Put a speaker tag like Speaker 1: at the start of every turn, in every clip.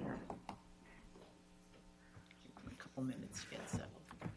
Speaker 1: A couple minutes to get settled.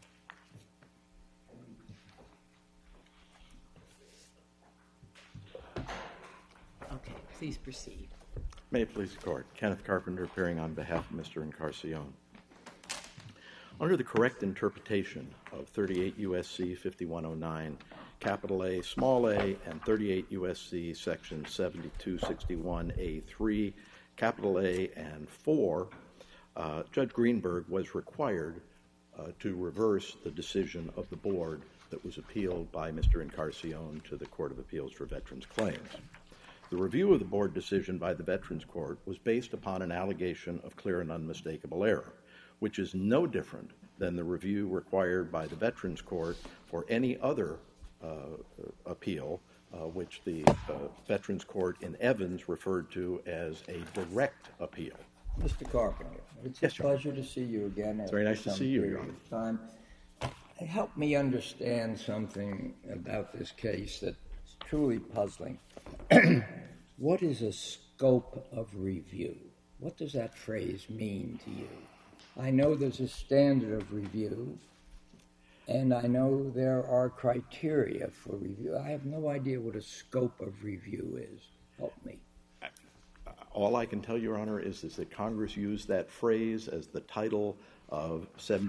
Speaker 1: Okay, please proceed.
Speaker 2: May it please the Court. Kenneth Carpenter appearing on behalf of Mr. Encarnacion. Under the correct interpretation of 38 U.S.C. 5109, capital A, small a, and 38 U.S.C. section 7261A3, capital A, and 4, Judge Greenberg was required to reverse the decision of the board that was appealed by Mr. Encarnacion to the Court of Appeals for Veterans Claims. The review of the board decision by the Veterans Court was based upon an allegation of clear and unmistakable error, which is no different than the review required by the Veterans Court for any other appeal, which the Veterans Court in Evans referred to as a direct appeal.
Speaker 3: Mr. Carpenter, it's a pleasure to see you again.
Speaker 2: It's very nice to see you, Your Honor.
Speaker 3: Help me understand something about this case that's truly puzzling. What is a scope of review? What does that phrase mean to you? I know there's a standard of review, and I know there are criteria for review. I have no idea what a scope of review is. Help me.
Speaker 2: All I can tell you, Your Honor, is that Congress used that phrase as the title of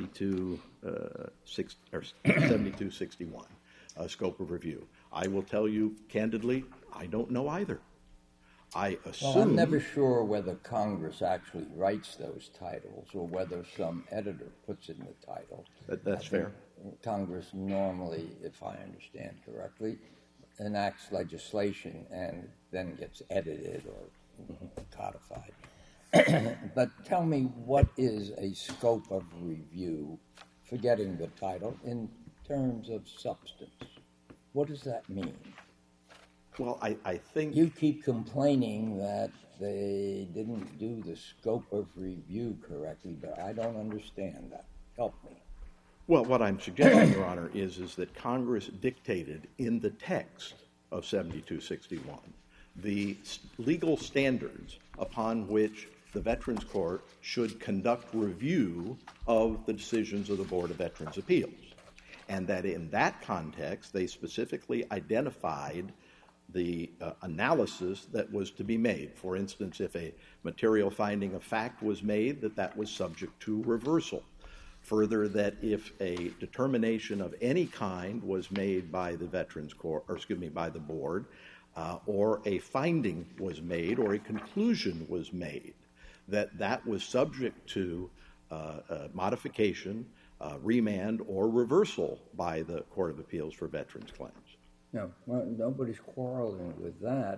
Speaker 2: 7261, scope of review. I will tell you candidly, I don't know either. I assume...
Speaker 3: Well, I'm never sure whether Congress actually writes those titles or whether some editor puts in the title.
Speaker 2: That's fair.
Speaker 3: Congress normally, if I understand correctly, enacts legislation and then gets edited or codified. But tell me, what is a scope of review, forgetting the title, in terms of substance? What does that mean?
Speaker 2: Well, I think...
Speaker 3: You keep complaining that they didn't do the scope of review correctly, but I don't understand that. Help me.
Speaker 2: Well, what I'm suggesting, Your Honor, is that Congress dictated in the text of 7261 the legal standards upon which the Veterans Court should conduct review of the decisions of the Board of Veterans' Appeals. And that in that context, they specifically identified the analysis that was to be made. For instance, if a material finding of fact was made, that was subject to reversal. Further, that if a determination of any kind was made by the Veterans Court, by the Board, or a finding was made or a conclusion was made, that was subject to modification, remand, or reversal by the Court of Appeals for Veterans Claims.
Speaker 3: No, well, nobody's quarreling with that.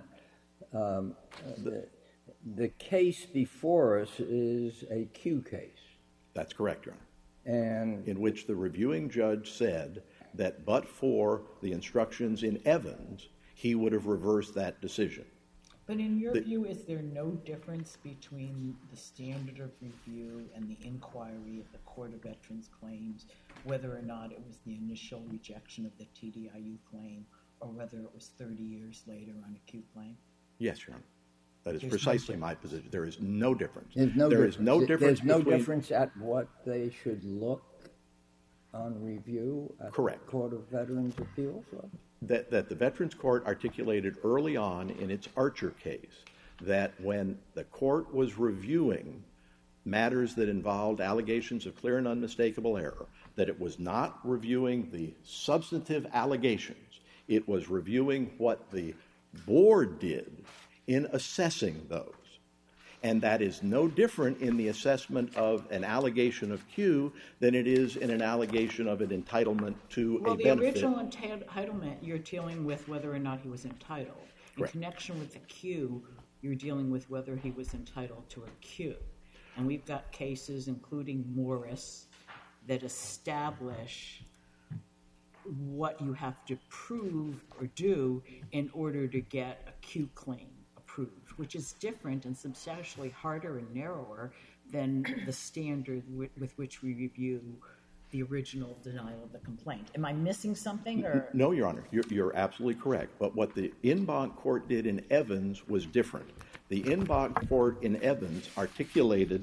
Speaker 3: The case before us is a Q case.
Speaker 2: That's correct, Your Honor.
Speaker 3: And
Speaker 2: in which the reviewing judge said that but for the instructions in Evans, he would have reversed that decision.
Speaker 1: But in your view, is there no difference between the standard of review and the inquiry of the Court of Veterans Claims, whether or not it was the initial rejection of the TDIU claim or whether it was 30 years later on a Q claim?
Speaker 2: Yes, Your Honor. That is precisely my position. There is no difference.
Speaker 3: There's no difference at what they should look on review at
Speaker 2: Correct.
Speaker 3: the Court of Veterans Appeals?
Speaker 2: That the Veterans Court articulated early on in its Archer case that when the court was reviewing matters that involved allegations of clear and unmistakable error, that it was not reviewing the substantive allegations. It was reviewing what the board did in assessing those. And that is no different in the assessment of an allegation of Q than it is in an allegation of an entitlement to a benefit.
Speaker 1: Well, the original entitlement, you're dealing with whether or not he was entitled. In
Speaker 2: Correct.
Speaker 1: connection with the Q, you're dealing with whether he was entitled to a Q. And we've got cases, including Morris, that establish what you have to prove or do in order to get a Q claim approved, which is different and substantially harder and narrower than the standard with which we review the original denial of the complaint. Am I missing something? Or?
Speaker 2: No, Your Honor. You're absolutely correct. But what the en banc court did in Evans was different. The en banc court in Evans articulated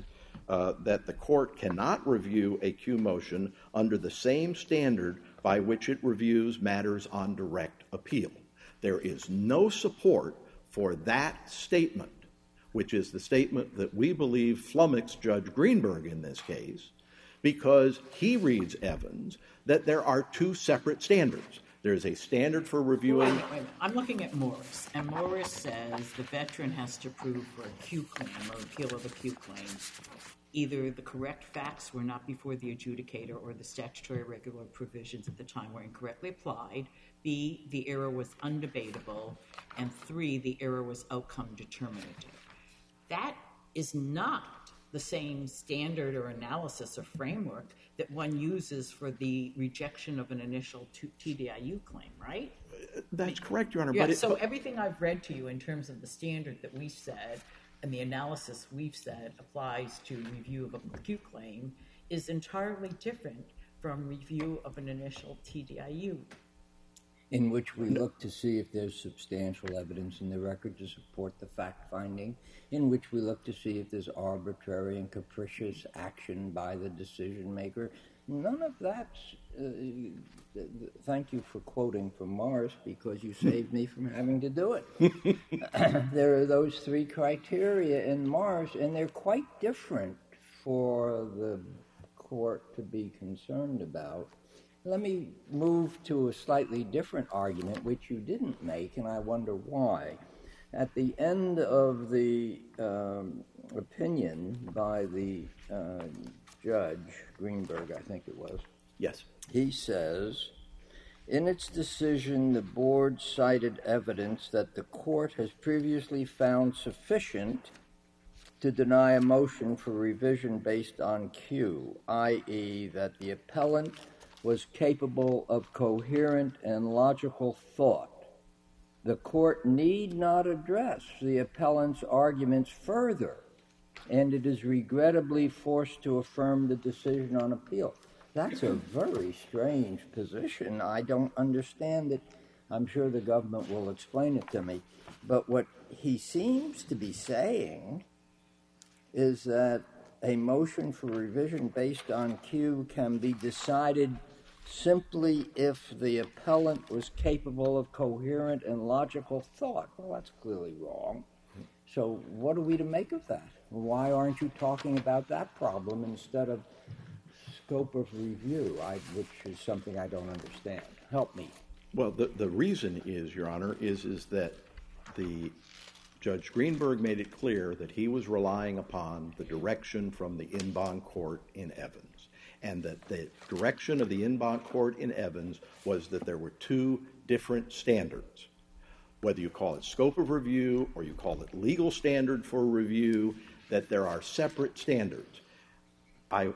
Speaker 2: that the court cannot review a Q motion under the same standard by which it reviews matters on direct appeal. There is no support for that statement, which is the statement that we believe flummoxed Judge Greenberg in this case, because he reads Evans that there are two separate standards. There's a standard for reviewing.
Speaker 1: Wait a minute. I'm looking at Morris, and Morris says the veteran has to prove for a Q claim or appeal of a Q claim either the correct facts were not before the adjudicator or the statutory regular provisions at the time were incorrectly applied, B, the error was undebatable, and 3, the error was outcome determinative. That is not the same standard or analysis or framework that one uses for the rejection of an initial TDIU claim, right?
Speaker 2: That's correct, Your Honor.
Speaker 1: Yeah, so everything I've read to you in terms of the standard that we've said and the analysis we've said applies to review of a Q claim is entirely different from review of an initial TDIU.
Speaker 3: In which we look to see if there's substantial evidence in the record to support the fact-finding, in which we look to see if there's arbitrary and capricious action by the decision-maker. None of that's... thank you for quoting from Morris, because you saved me from having to do it. There are those three criteria in Morris, and they're quite different for the court to be concerned about. Let me move to a slightly different argument, which you didn't make, and I wonder why. At the end of the opinion by the judge, Greenberg, I think it was.
Speaker 2: Yes.
Speaker 3: He says, in its decision, the board cited evidence that the court has previously found sufficient to deny a motion for revision based on Q, i.e. that the appellant was capable of coherent and logical thought. The court need not address the appellant's arguments further, and it is regrettably forced to affirm the decision on appeal. That's a very strange position. I don't understand it. I'm sure the government will explain it to me. But what he seems to be saying is that a motion for revision based on Q can be decided simply if the appellant was capable of coherent and logical thought. Well, that's clearly wrong. So what are we to make of that? Why aren't you talking about that problem instead of scope of review, which is something I don't understand? Help me.
Speaker 2: Well, the reason is, Your Honor, is that the Judge Greenberg made it clear that he was relying upon the direction from the en banc court in Evans, and that the direction of the en banc court in Evans was that there were two different standards. Whether you call it scope of review or you call it legal standard for review, that there are separate standards. I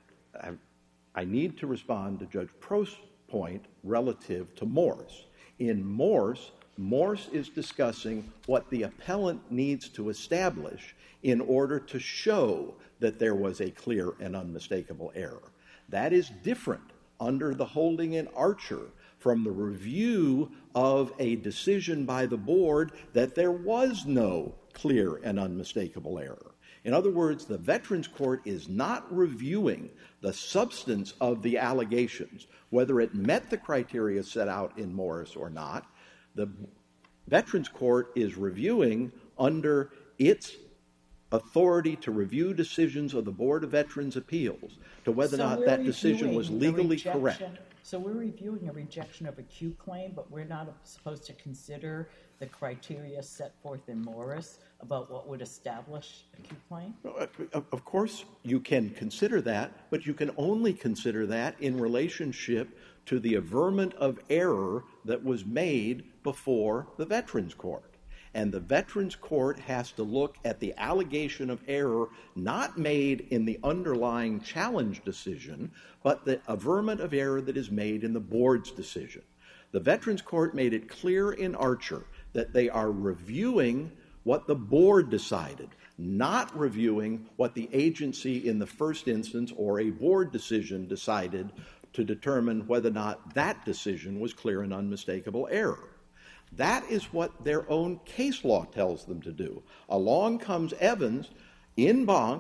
Speaker 2: need to respond to Judge Prost's point relative to Morse. In Morse is discussing what the appellant needs to establish in order to show that there was a clear and unmistakable error. That is different under the holding in Archer from the review of a decision by the board that there was no clear and unmistakable error. In other words, the Veterans Court is not reviewing the substance of the allegations, whether it met the criteria set out in Morris or not. The Veterans Court is reviewing under its authority to review decisions of the Board of Veterans' Appeals to whether or not that decision was legally correct.
Speaker 1: So we're reviewing a rejection of a Q claim, but we're not supposed to consider the criteria set forth in Morris about what would establish a Q claim?
Speaker 2: Of course you can consider that, but you can only consider that in relationship to the averment of error that was made before the Veterans Court. And the Veterans Court has to look at the allegation of error not made in the underlying challenge decision, but the averment of error that is made in the board's decision. The Veterans Court made it clear in Archer that they are reviewing what the board decided, not reviewing what the agency in the first instance or a board decision decided to determine whether or not that decision was clear and unmistakable error. That is what their own case law tells them to do. Along comes Evans, en banc,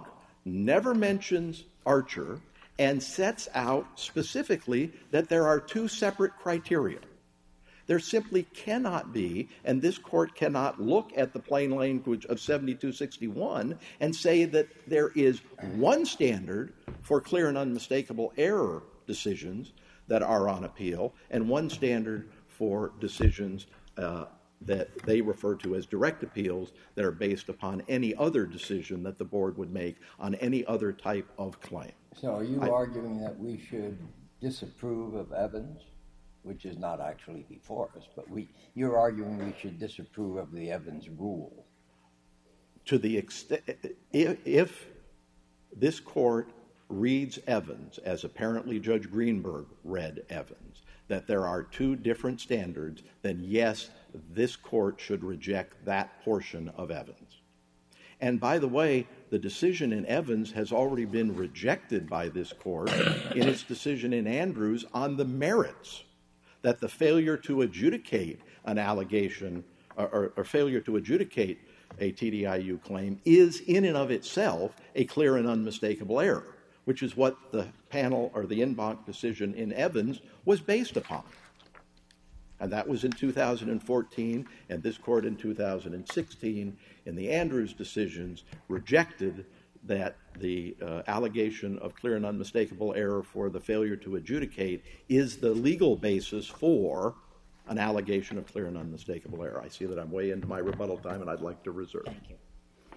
Speaker 2: never mentions Archer and sets out specifically that there are two separate criteria. There simply cannot be, and this court cannot look at the plain language of 7261 and say that there is one standard for clear and unmistakable error decisions that are on appeal and one standard for decisions that they refer to as direct appeals that are based upon any other decision that the board would make on any other type of claim.
Speaker 3: So are you arguing that we should disapprove of Evans, which is not actually before us, but you're arguing we should disapprove of the Evans rule?
Speaker 2: To the extent, if this court reads Evans, as apparently Judge Greenberg read Evans, that there are two different standards, then yes, this court should reject that portion of Evans. And by the way, the decision in Evans has already been rejected by this court in its decision in Andrews on the merits, that the failure to adjudicate an allegation or failure to adjudicate a TDIU claim is in and of itself a clear and unmistakable error, which is what the panel or the en banc decision in Evans was based upon. And that was in 2014, and this court in 2016 in the Andrews decisions rejected that the allegation of clear and unmistakable error for the failure to adjudicate is the legal basis for an allegation of clear and unmistakable error. I see that I'm way into my rebuttal time, and I'd like to reserve.
Speaker 1: Thank you.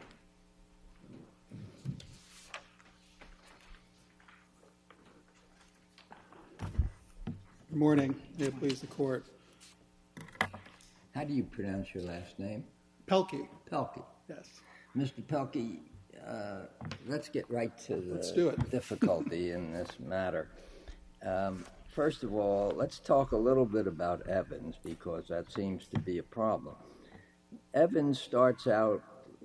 Speaker 4: Good morning. May it please the court.
Speaker 3: How do you pronounce your last name?
Speaker 4: Pelkey.
Speaker 3: Pelkey.
Speaker 4: Yes.
Speaker 3: Mr. Pelkey, let's get right to
Speaker 4: Let's do it.
Speaker 3: difficulty in this matter. First of all, let's talk a little bit about Evans, because that seems to be a problem. Evans starts out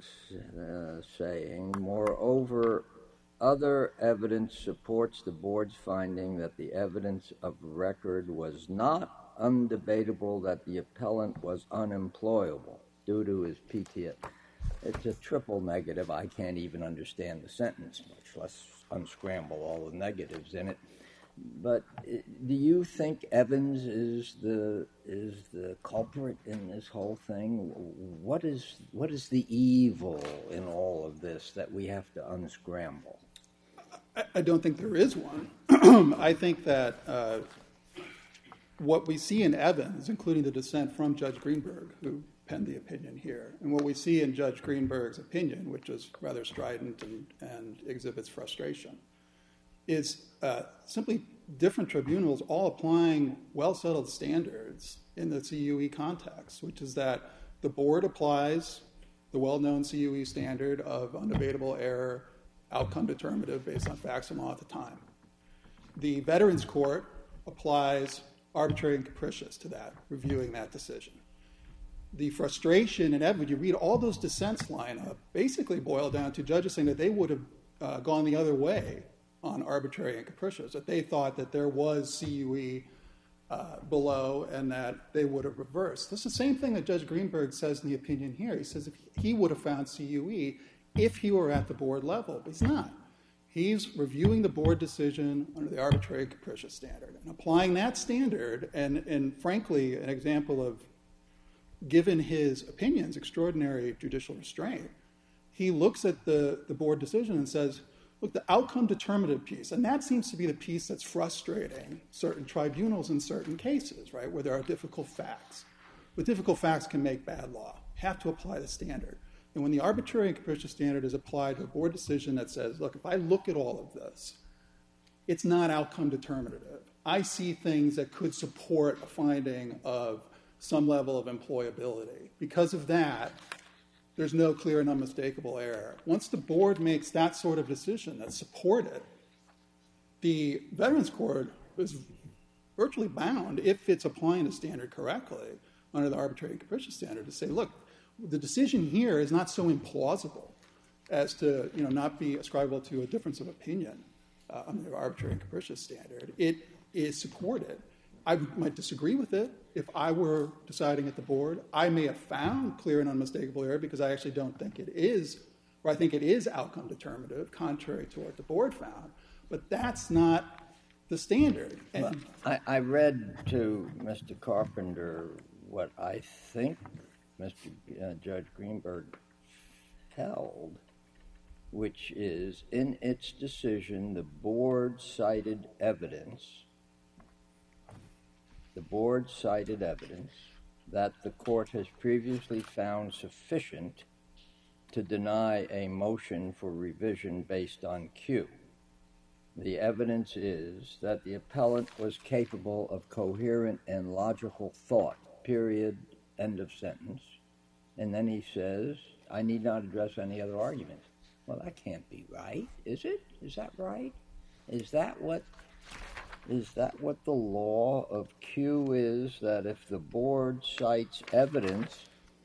Speaker 3: saying, moreover, other evidence supports the board's finding that the evidence of record was not undebatable that the appellant was unemployable due to his PTSD. It's a triple negative. I can't even understand the sentence, much less unscramble all the negatives in it. But do you think Evans is the culprit in this whole thing? What is the evil in all of this that we have to unscramble?
Speaker 4: I don't think there is one. I think that what we see in Evans, including the dissent from Judge Greenberg, who penned the opinion here, and what we see in Judge Greenberg's opinion, which is rather strident and exhibits frustration, is simply different tribunals all applying well-settled standards in the CUE context, which is that the board applies the well-known CUE standard of undebatable error, outcome determinative based on facts and law at the time. The Veterans Court applies arbitrary and capricious to that, reviewing that decision. The frustration in Evans, you read all those dissents line up, basically boil down to judges saying that they would have gone the other way on arbitrary and capricious, that they thought that there was CUE below and that they would have reversed. This is the same thing that Judge Greenberg says in the opinion here. He says if he would have found CUE if he were at the board level, but he's not. He's reviewing the board decision under the arbitrary and capricious standard and applying that standard, and frankly, an example of, given his opinions, extraordinary judicial restraint. He looks at the board decision and says, look, the outcome determinative piece, and that seems to be the piece that's frustrating certain tribunals in certain cases, right, where there are difficult facts. But difficult facts can make bad law. Have to apply the standard. And when the arbitrary and capricious standard is applied to a board decision that says, look, if I look at all of this, it's not outcome determinative. I see things that could support a finding of some level of employability. Because of that, there's no clear and unmistakable error. Once the board makes that sort of decision that's supported, the Veterans Court is virtually bound, if it's applying the standard correctly, under the arbitrary and capricious standard, to say, look, the decision here is not so implausible as to not be ascribable to a difference of opinion under the arbitrary and capricious standard. It is supported. I might disagree with it. If I were deciding at the board, I may have found clear and unmistakable error because I actually don't think it is where I think it is outcome determinative, contrary to what the board found. But that's not the standard.
Speaker 3: Well, I read to Mr. Carpenter what I think Judge Greenberg held, which is, in its decision, the board cited evidence that the court has previously found sufficient to deny a motion for revision based on Q. The evidence is that the appellant was capable of coherent and logical thought, period, end of sentence. And then he says, I need not address any other arguments. Well, that can't be right, is it? Is that right? Is that what the law of Q is, that if the board cites evidence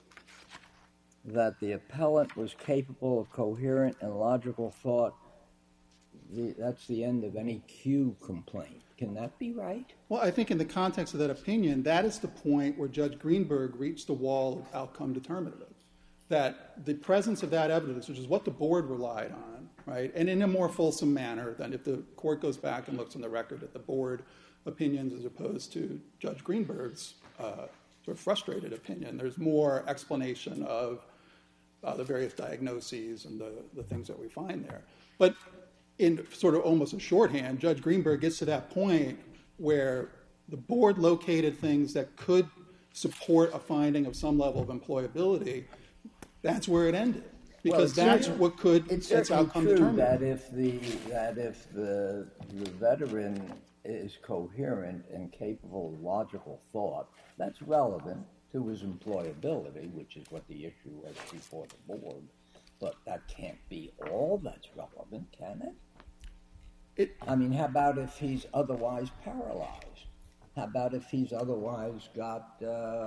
Speaker 3: that the appellant was capable of coherent and logical thought, that's the end of any Q complaint? Can that be right?
Speaker 4: Well, I think in the context of that opinion, that is the point where Judge Greenberg reached the wall of outcome determinative. That the presence of that evidence, which is what the board relied on, right, and in a more fulsome manner than if the court goes back and looks on the record at the board opinions as opposed to Judge Greenberg's sort of frustrated opinion, there's more explanation of the various diagnoses and the things that we find there. But in sort of almost a shorthand, Judge Greenberg gets to that point where the board located things that could support a finding of some level of employability. That's where it ended, because that's what could. It's outcome determinative.
Speaker 3: That if the veteran is coherent and capable of logical thought, that's relevant to his employability, which is what the issue was before the board. But that can't be all that's relevant, can it? I mean, how about if he's otherwise paralyzed? How about if he's otherwise got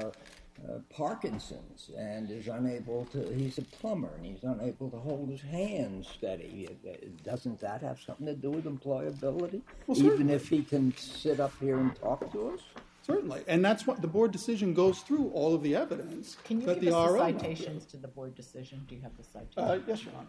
Speaker 3: Parkinson's and is unable to, he's a plumber and he's unable to hold his hands steady? Doesn't that have something to do with employability? Well, even if he can sit up here and talk to us?
Speaker 4: Certainly. And that's what the board decision goes through, all of the evidence.
Speaker 1: Can you
Speaker 4: that
Speaker 1: give
Speaker 4: the
Speaker 1: us
Speaker 4: RO
Speaker 1: the citations to the board decision? Do you have the citations?
Speaker 4: Yes, Your Honor.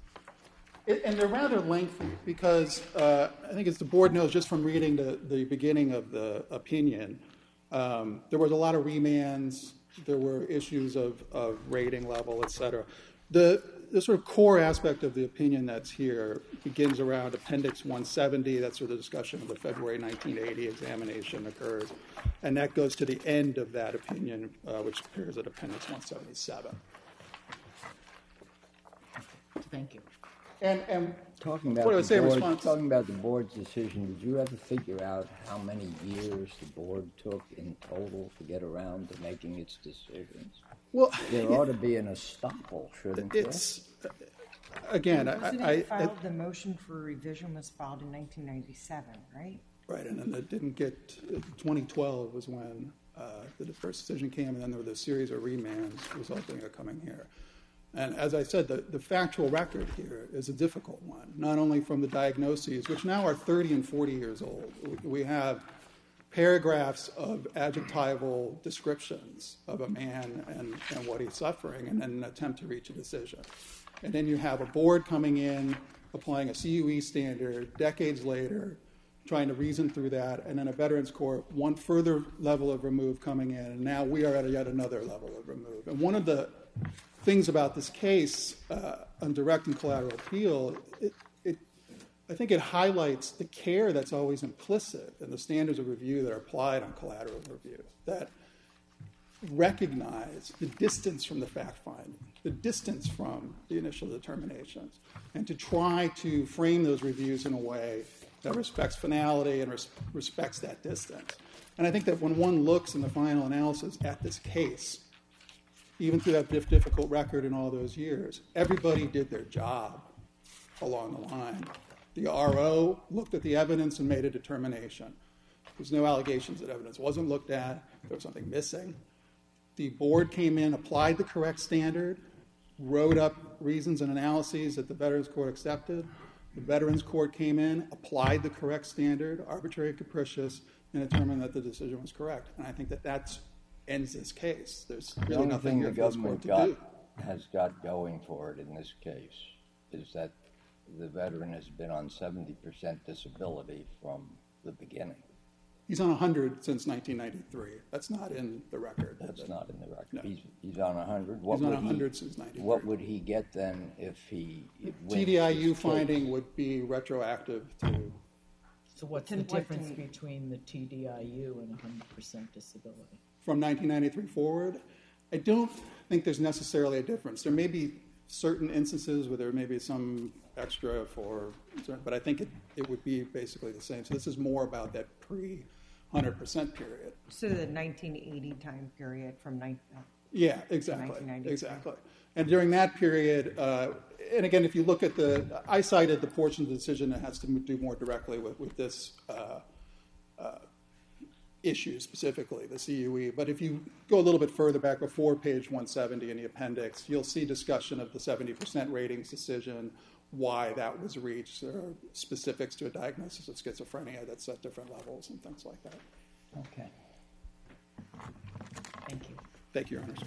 Speaker 4: And they're rather lengthy because I think, as the board knows just from reading the beginning of the opinion, there was a lot of remands. There were issues of rating level, et cetera. The sort of core aspect of the opinion that's here begins around Appendix 170. That's where the discussion of the February 1980 examination occurs. And that goes to the end of that opinion, which appears at Appendix 177.
Speaker 1: Thank you.
Speaker 4: And
Speaker 3: talking about the board's decision, did you ever figure out how many years the board took in total to get around to making its decisions?
Speaker 4: Well,
Speaker 3: there ought to be an estoppel, shouldn't there?
Speaker 4: Again,
Speaker 5: the motion for revision was filed in 1997, right?
Speaker 4: Right, and then it didn't get. 2012 was when the first decision came, and then there was a series of remands resulting in it coming here. And as I said, the factual record here is a difficult one, not only from the diagnoses, which now are 30 and 40 years old. We have paragraphs of adjectival descriptions of a man and what he's suffering, and then an attempt to reach a decision. And then you have a board coming in, applying a CUE standard decades later, trying to reason through that, and then a Veterans Court, one further level of remove coming in, and now we are at yet another level of remove. And one of the things about this case on direct and collateral appeal, I think it highlights the care that's always implicit in the standards of review that are applied on collateral review, that recognize the distance from the fact-finding, the distance from the initial determinations, and to try to frame those reviews in a way that respects finality and respects that distance. And I think that when one looks in the final analysis at this case, even through that difficult record in all those years, everybody did their job along the line. The RO looked at the evidence and made a determination. There's no allegations that evidence wasn't looked at. There was something missing. The board came in, applied the correct standard, wrote up reasons and analyses that the Veterans Court accepted. The Veterans Court came in, applied the correct standard, arbitrary and capricious, and determined that the decision was correct. And I think that ends this case. There's really nothing here for this court to do.
Speaker 3: has got going for it in this case is that the veteran has been on 70% disability from the beginning.
Speaker 4: He's on 100 since 1993. That's not in the record.
Speaker 3: That's not in the record.
Speaker 4: No.
Speaker 3: He's on 100.
Speaker 4: He's on 100 since 93.
Speaker 3: What would he get then if he wins
Speaker 4: TDIU
Speaker 3: this
Speaker 4: finding
Speaker 3: case?
Speaker 4: would be retroactive to...
Speaker 1: So what's the difference between the TDIU and 100% disability?
Speaker 4: From 1993 forward, I don't think there's necessarily a difference. There may be certain instances where there may be some extra for, but I think it would be basically the same. So this is more about that pre-100% period.
Speaker 5: So the 1980 time period from
Speaker 4: Yeah, exactly,
Speaker 5: 1993.
Speaker 4: exactly. And during that period, and again, if you look at I cited the portion of the decision that has to do more directly with this issue specifically, the CUE. But if you go a little bit further back before page 170 in the appendix, you'll see discussion of the 70% ratings decision, why that was reached. There are specifics to a diagnosis of schizophrenia that's at different levels and things like that.
Speaker 3: Okay.
Speaker 1: Thank you.
Speaker 4: Thank you, Your Honors.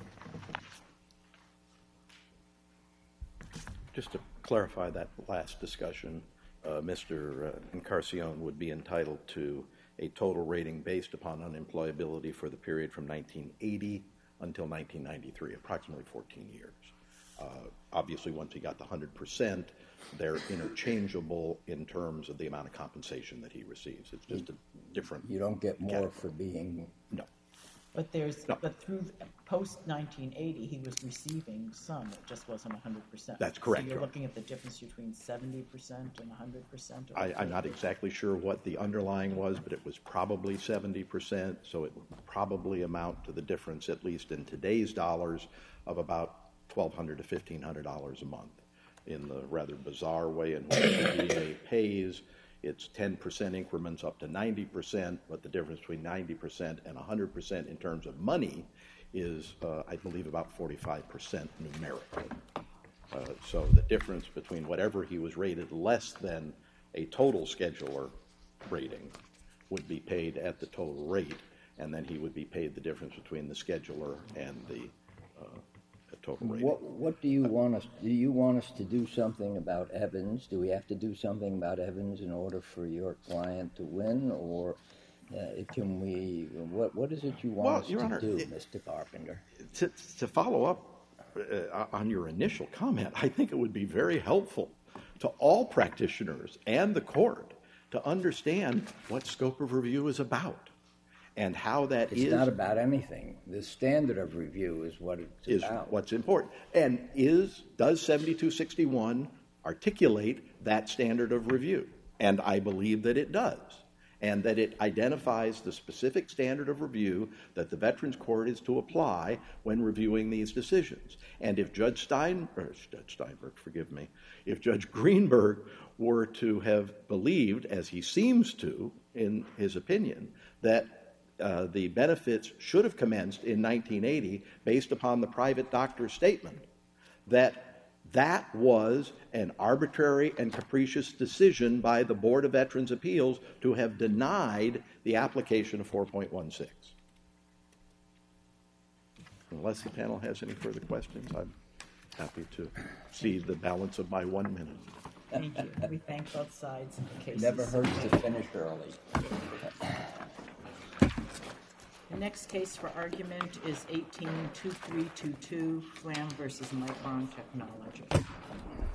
Speaker 2: Just to clarify that last discussion, Mr. Encarcion would be entitled to a total rating based upon unemployability for the period from 1980 until 1993, approximately 14 years. Obviously, once he got the 100%, they're interchangeable in terms of the amount of compensation that he receives. It's just a different...
Speaker 3: You don't get more
Speaker 2: category.
Speaker 3: for being...
Speaker 2: No.
Speaker 1: But but through post 1980, he was receiving some. It just wasn't 100%.
Speaker 2: That's correct.
Speaker 1: So you're looking at the difference between 70% and 100%.
Speaker 2: I'm not exactly sure what the underlying was, but it was probably 70%, so it would probably amount to the difference, at least in today's dollars, of about $1,200 to $1,500 a month. In the rather bizarre way in which the VA pays, it's 10% increments up to 90%, but the difference between 90% and 100% in terms of money is, I believe, about 45% numerically. So the difference between whatever he was rated less than a total scheduler rating would be paid at the total rate, and then he would be paid the difference between the scheduler and the total rating.
Speaker 3: What do you want us? Do you want us to do something about Evans? Do we have to do something about Evans in order for your client to win, or can we? What is it you want us
Speaker 2: Your
Speaker 3: to
Speaker 2: Honor,
Speaker 3: do, Mr. Carpenter?
Speaker 2: To follow up on your initial comment, I think it would be very helpful to all practitioners and the court to understand what scope of review is about and how that
Speaker 3: It's not about anything. The standard of review is what it's about.
Speaker 2: What's important. And does 7261 articulate that standard of review? And I believe that it does. And that it identifies the specific standard of review that the Veterans Court is to apply when reviewing these decisions. And if Judge Greenberg were to have believed, as he seems to in his opinion, that the benefits should have commenced in 1980 based upon the private doctor's statement, that was an arbitrary and capricious decision by the Board of Veterans' Appeals to have denied the application of 4.16. Unless the panel has any further questions, I'm happy to see the balance of my 1 minute.
Speaker 1: Thank you. We thank both sides of the case.
Speaker 3: Never hurts to finish early.
Speaker 1: The next case for argument is 18-2322, Flam versus Micron Technology.